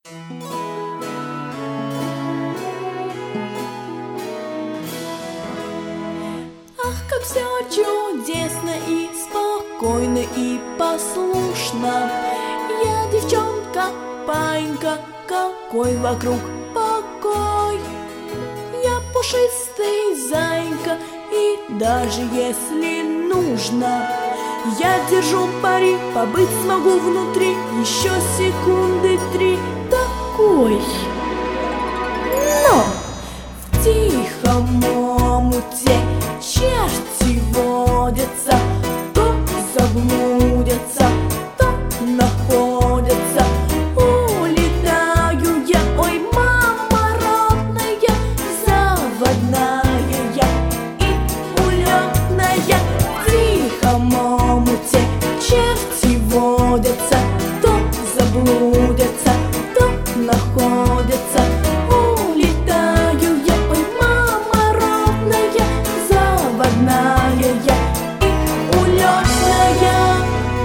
Ах, как все чудесно и спокойно и послушно. Я девчонка, паинька, какой вокруг покой. Я пушистый зайка, и даже если нужно, я держу пари, побыть смогу внутри еще секунды 3 такой. Но в тихом омуте черти водятся, то заблудятся, то находятся. Улетаю я, ой, мама родная, заводная я и улетная. В тихом омуте черти водятся, то заблудятся, то находятся. Улетаю я, ой, мама родная, заводная я и улетная.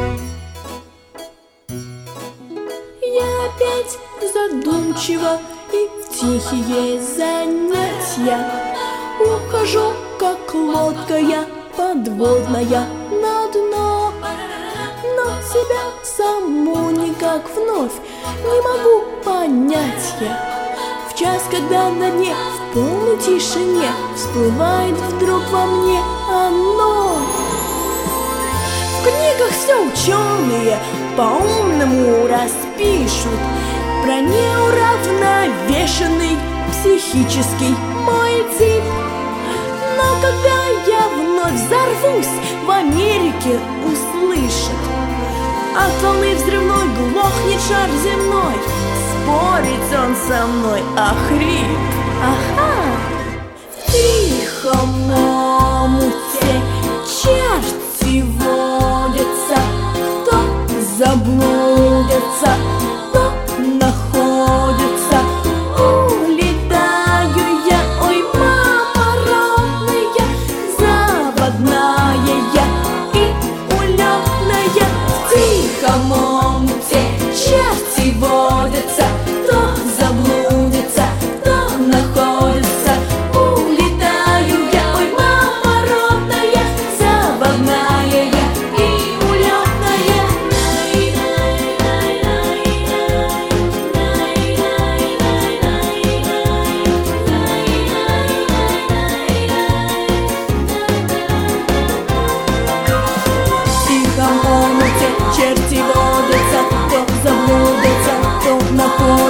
Я опять задумчиво и в тихие занятия ухожу, как лодка я подводная на дно. Но себя саму никак вновь не могу понять я. В час, когда на дне в полной тишине всплывает вдруг во мне оно. В книгах все ученые по-умному распишут про неуравновешенный психический мой тип. Но когда я вновь взорвусь, в Америке услышат: от волны взрывной глохнет шар земной, спорить он со мной охрип. Ага. В тихом омуте черти водятся, то заблудятся, то находятся. Улетаю я, ой, мама родная, заводная я и улетная. В тихом омуте черти водятся, то заблудятся, то находятся. Улетаю я, ой, мама родная, заводная я и улетная. В тихом омуте черти водятся, то заблудятся, то находятся.